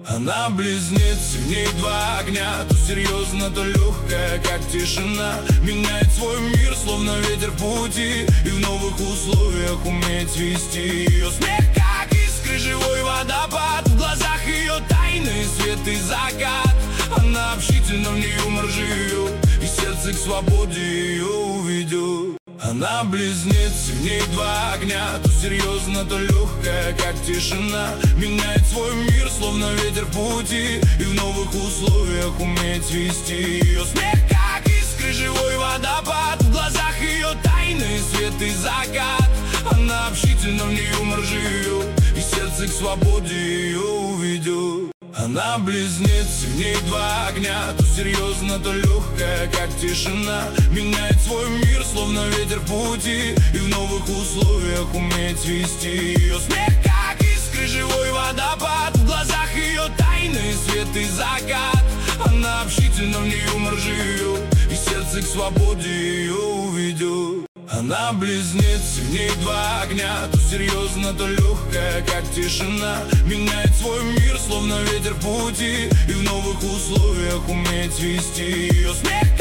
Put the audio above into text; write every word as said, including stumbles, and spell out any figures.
Она близнец, в ней два огня, то серьезно, то легкая, как тишина. Меняет свой мир, словно ветер в пути, и в новых условиях умеет вести. Ее смех, как искры, живой водопад, в глазах ее тайны, свет и закат. Она общительна, в ней юмор живет, и сердце к свободе ее уведет. Она близнец, в ней два огня, то серьезно, то легкая, как тишина. Меняет свой мир, словно ветер в пути, и в новых условиях умеет вести. Ее смех, как искры, живой водопад, в глазах ее тайны, свет и закат. Она общительна, в ней юмор живет, и сердце к свободе ее уведет. Она близнец, в ней два огня, то серьезно, то легкая, как тишина. Меняет свой мир, словно ветер в пути, и в новых условиях умеет вести. Ее смех, как искры, живой водопад, в глазах ее тайны, свет и закат. Она общительна, в ней юмор живет, и сердце к свободе ее уведет. Она близнец, в ней два огня, то серьезно, то легкая, как тишина. Меняет свой мир, словно ветер в пути, и в новых условиях умеет вести. Ее смех,